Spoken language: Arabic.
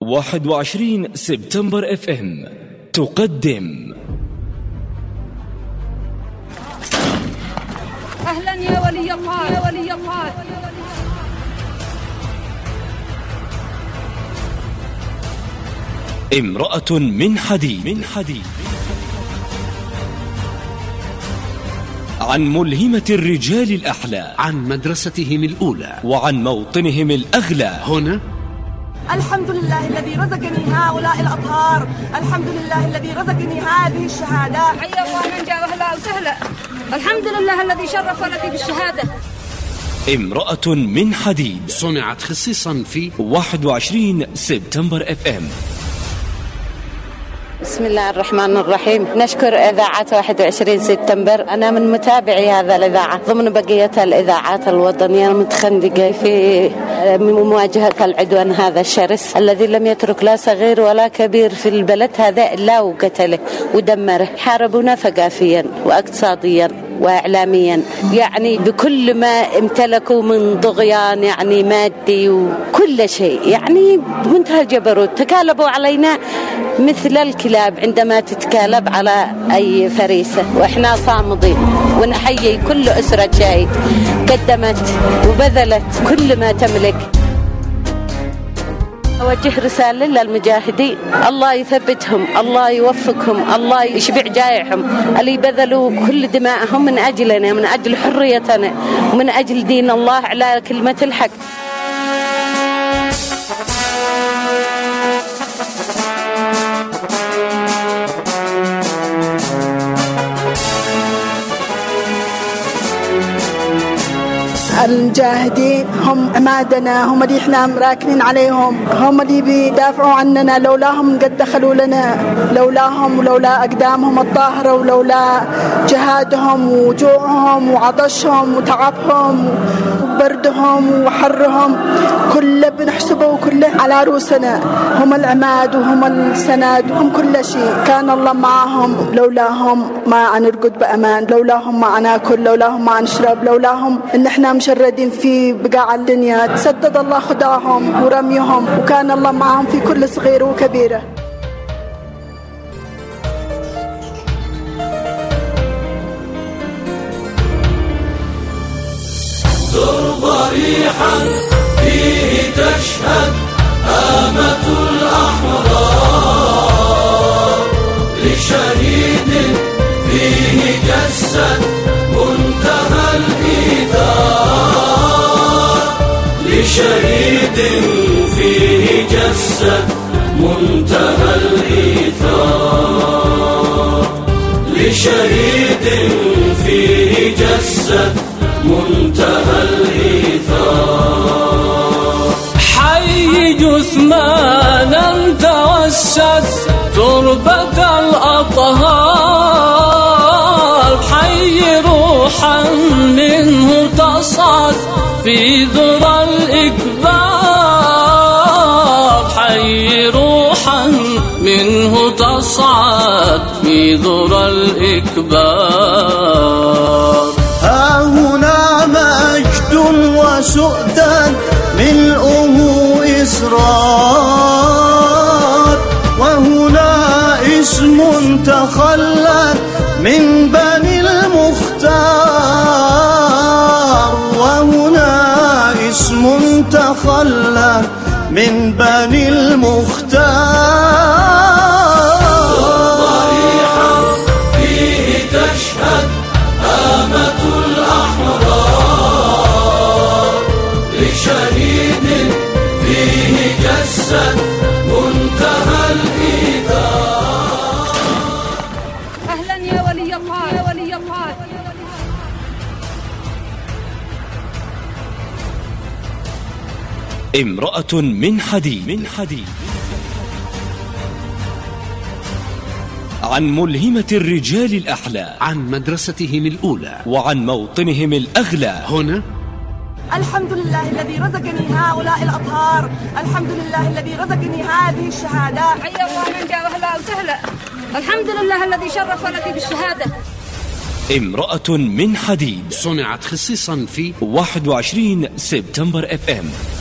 21 سبتمبر اف ام تقدم أهلا يا ولي الله يا ولي الله. امرأة من حديد عن ملهمة الرجال الأحلى، عن مدرستهم الأولى، وعن موطنهم الأغلى. هنا الحمد لله الذي رزقني هؤلاء الأطهار، الحمد لله الذي رزقني هذه الشهادة. حيا الله من جاء أهلا وسهلا. الحمد لله الذي شرفنا في بالشهادة. امرأة من حديد صنعت خصيصا في 21 سبتمبر اف ام. بسم الله الرحمن الرحيم. نشكر إذاعة 21 سبتمبر. أنا من متابعي هذا الإذاعة ضمن بقية الإذاعات الوطنية المتخندقة في مواجهة العدوان هذا الشرس الذي لم يترك لا صغير ولا كبير في البلد هذا إلا وقتله ودمره. حاربونا ثقافيا واقتصاديا وإعلاميا، يعني بكل ما امتلكوا من طغيان يعني مادي وكل شيء، يعني بمنتهى الجبروت. تكالبوا علينا مثل الكلاب عندما تتكالب على أي فريسة، وإحنا صامدين. ونحيي كل أسرة شهيد قدمت وبذلت كل ما تملك. أوجه رسالة للمجاهدين، الله يثبتهم، الله يوفقهم، الله يشبع جائعهم، اللي بذلوا كل دماءهم من أجلنا، من أجل حريتنا، ومن أجل دين الله على كلمة الحق. المجاهدين هم عمادنا، هم اللي احنا راكنين عليهم، هم اللي بيدافعوا عننا. لولاهم قد دخلوا لنا، لولاهم ولولا أقدامهم الطاهرة، ولولا جهادهم وجوعهم وعطشهم وتعبهم وبردهم وحرهم، كله بنحسبه وكله على رؤوسنا. هم العماد وهم السند وهم كل شيء. كان الله معهم، لولاهم ما نرقد بأمان، لولاهم ما ناكل، لولاهم ما نشرب، لولاهم إن احنا مشردين في بقاع الدنيا. سدد الله خداهم ورميهم، وكان الله معهم في كل صغير وكبيرة. ترضى ريحا فيه تشهد هامة الأحرار، لشهيد فيه جسد منتهى الإيثار، لشهيد فيه جسد منتهى الإيثار، لشهيد فيه جسد منتهى الإيثار. حي جثمانا توسد تربة الأطهار، حي روحا منه تصعد في ذرى الإكبار، حي روحا منه تصعد في ذرى الإكبار. ها هنا مجد وسؤدد ملؤه إسرار، وهنا اسم تخلت من بني المختار، وهنا اسم تخلت من بني المختار. ضريحا فيه تشهد هامة الأحرار، لشهيد فيه جسد منتهى الإيثار. أهلا يا ولي الله يا ولي الله. امرأة من حديد عن ملهمة الرجال الأحلى، عن مدرستهم الأولى، وعن موطنهم الأغلى. هنا الحمد لله الذي رزقني هؤلاء الأطهار، الحمد لله الذي رزقني هذه الشهادة. حيا الله من جاء أهلا وسهلا. الحمد لله الذي شرفنا في بالشهادة. امرأة من حديد صنعت خصيصا في 21 سبتمبر اف ام.